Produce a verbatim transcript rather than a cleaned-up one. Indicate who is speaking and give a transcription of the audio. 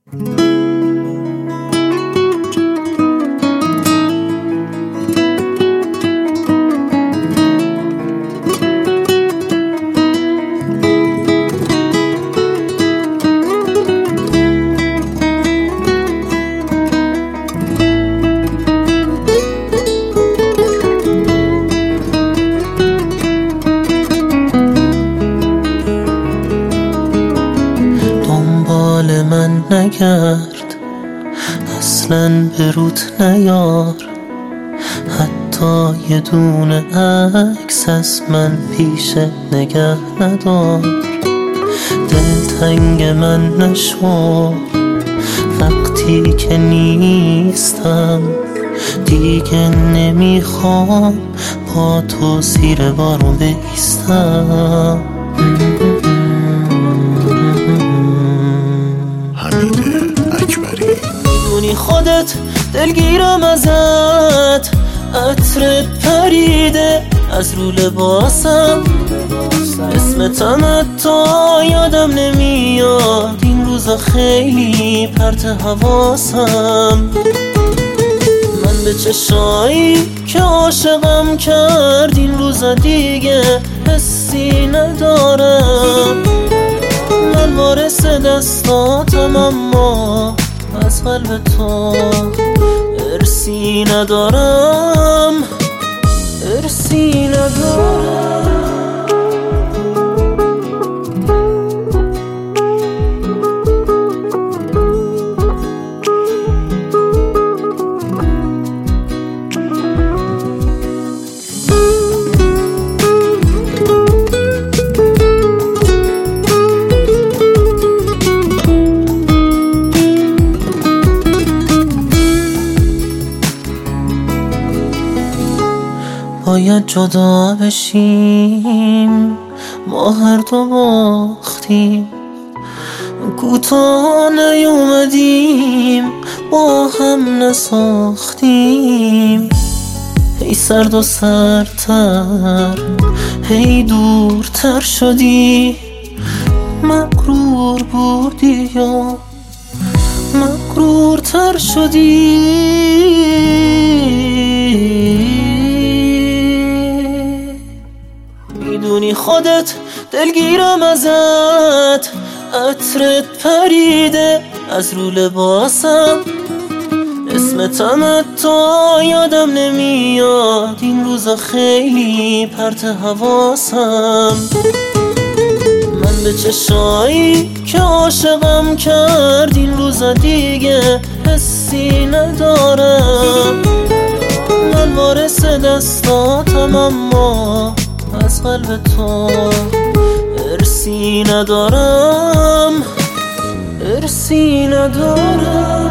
Speaker 1: دنبال من نگرد، اصلاً به روت نیار، حتی یه دونه عکس از من پیشت نگه ندار. دلتنگ من نشو وقتی که نیستم، دیگه نمیخوام با تو زیر بارون بایستم.
Speaker 2: حمید اکبری.
Speaker 1: میدونی خودت دلگیرم ازت، عطرت پریده از رو لباسم، اسمتم تا یادم نمیاد، این روزا خیلی پرت حواسم. من به چشایی که عاشقم کرد این روزا دیگه حسی ندارم. من وارث دستاتم اما از قلب تو ارسی ندارم، ارسی ندارم. باید جدا بشیم، ما هر دو باختیم، کوتاه نیومدیم، با هم نساختیم. هی سرد و سردتر، هی دورتر شدی، مغرور بودی یا مغرورتر شدی. میدونی خودت دلگیرم ازت، عطرت پریده از رو لباسم، اسمتم تا یادم نمیاد، این روزا خیلی پرت حواسم. من به چشایی که عاشقم کرد این روزا دیگه حسی ندارم. من وارث دستاتم اما از قلب تو ارسی ندارم، ارسی ندارم.